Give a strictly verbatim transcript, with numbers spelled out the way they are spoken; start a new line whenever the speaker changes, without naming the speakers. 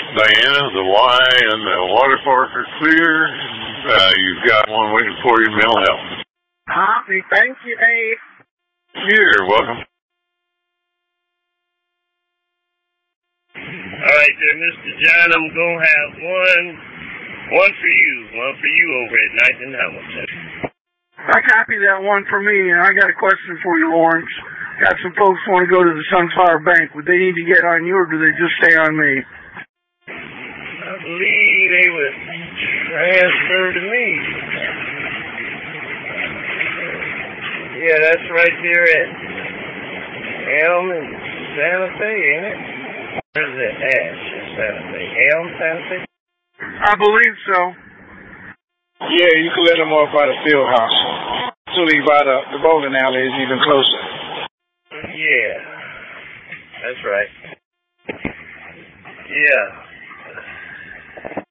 Diana, the Y and the water park are clear. Uh, you've got one waiting for you, mental health.
Copy. Thank you, Dave.
You're welcome.
All right, there, Mister John, I'm going to have one, one for you, one for you over at Ninth and Hamilton.
I copy that one for me, and I got a question for you, Lawrence. Got some folks want to go to the Sunflower Bank. Would they need to get on you, or do they just stay on me?
I believe they would transfer to me. Yeah, that's right there at Elm and Santa Fe, ain't it? Where's it at? Santa Fe. Elm, Santa Fe?
I believe so.
Yeah, you can let them off by the field house. To leave by the, the bowling alley is even closer.
Yeah, that's right. Yeah.